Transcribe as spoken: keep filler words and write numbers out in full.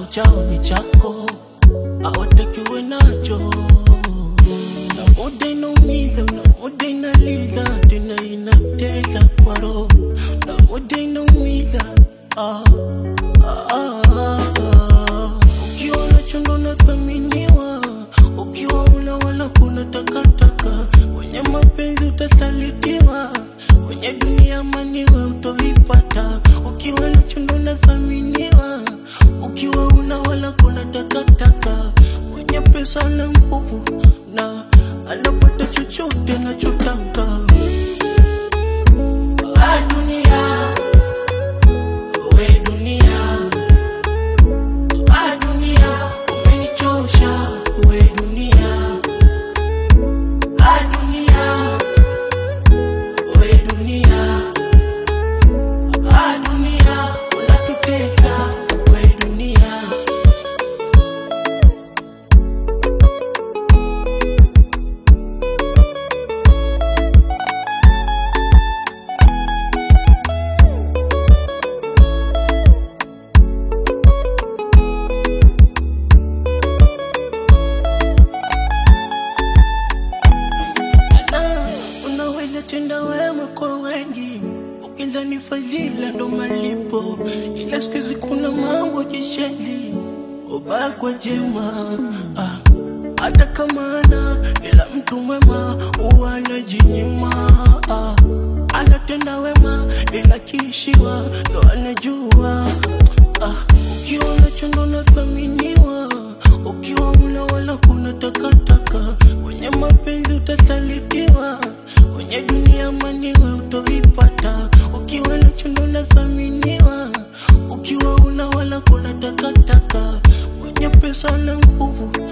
chao ni chako, hawatakiwe nacho. Na muda inaumiza, na muda inaliza, tena inatesa kwa roho. Na muda inaumiza, ah, ah, ah, ah. Ukiwa nacho ndo nathaminiwa, ukiwa una wala kuna takataka. Wenye mapenzi utasalitiwa, wenye dunia maniwe utoipata. Ukiwa nacho ndo nathaminiwa, ukiwa una wala kuna takataka. Mwenye pesa na nguvu na anapata chochote anachotaka. Ah, dunia, we dunia, ah, dunia, umenichosha, we dunia, ah, dunia, we dunia, ah, dunia, unatutesa, we dunia. Unaweza tenda wema kwa wengi, ukidhani fadhila ndo malipo, ila siku hizi kuna mambo kishenzi, ubaya kwa jema. Ah, hata kama ana ila mtu mwema huwa anajinyima. Ah, anatenda wema ila kiishiwa ndo anajua. Ah, ukiwa nacho ndo nathaminiwa, ukiwa una wala kuna takataka. Wenye mapenzi utasalitiwa, wenye dunia maniwe utoipata. Ukiwa nacho ndo nathaminiwa, ukiwa una wala kuna takataka. Mwenye pesa na nguvu